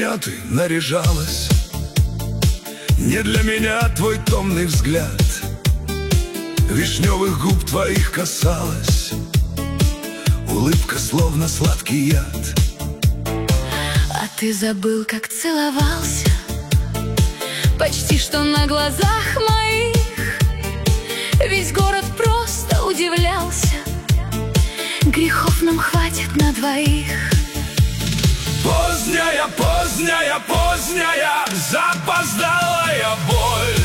меня ты наряжалась, не для меня твой томный взгляд. Вишневых губ твоих касалась улыбка, словно сладкий яд. А ты забыл, как целовался, почти что на глазах моих. Весь город просто удивлялся, грехов нам хватит на двоих. Поздняя, поздняя, поздняя, запоздалая боль.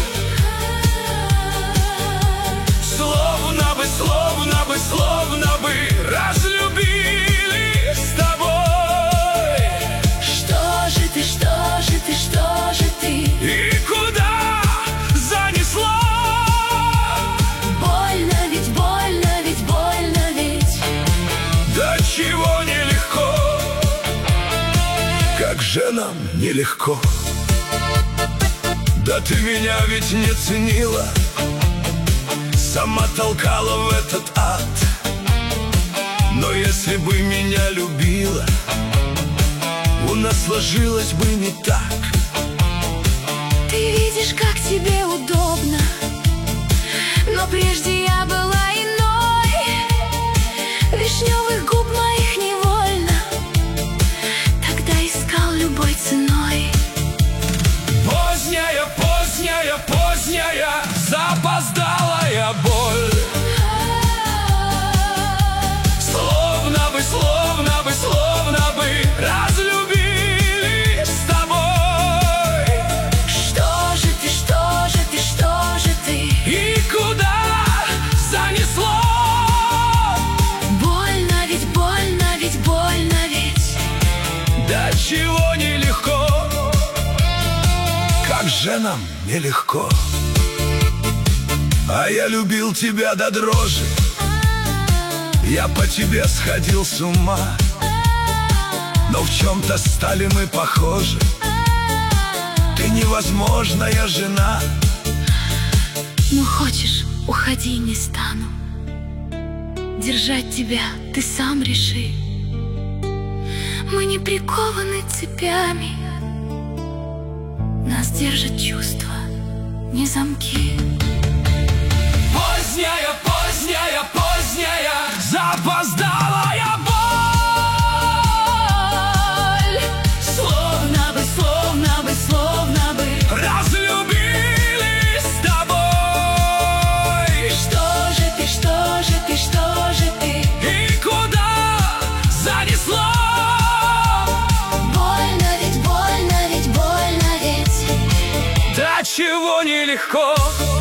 Словно бы, словно бы, словно бы разлюбили с тобой. Что же ты, что же ты, что же ты? И куда занесло? Больно ведь, больно ведь, больно ведь. До чего нелегко, как же нам нелегко. Да ты меня ведь не ценила, сама толкала в этот ад. Но если бы меня любила, у нас сложилось бы не так. Ты видишь, как тебе удобно, но прежде я была иной. Вишневых губ моих невольно тогда искал любой ценой. Поздняя, поздняя, поздняя, запоздалая боль. Словно бы, словно бы, словно бы разлюбили с тобой. Что же ты, что же ты, что же ты? И куда занесло? Больно ведь, больно ведь, больно ведь. До чего нелегко, как же нам нелегко. А я любил тебя до дрожи, я по тебе сходил с ума. Но в чем-то стали мы похожи, ты невозможная жена. Ну хочешь, уходи, не стану. Держать тебя ты сам реши. Мы не прикованы цепями, нас держат чувства, не замки. Поздняя, поздняя, поздняя, запоздалая боль. Словно бы, словно бы, словно бы разлюбили с тобой. Что же ты, что же ты, что же ты? И куда занесло? Больно ведь, больно ведь, больно ведь. До чего нелегко,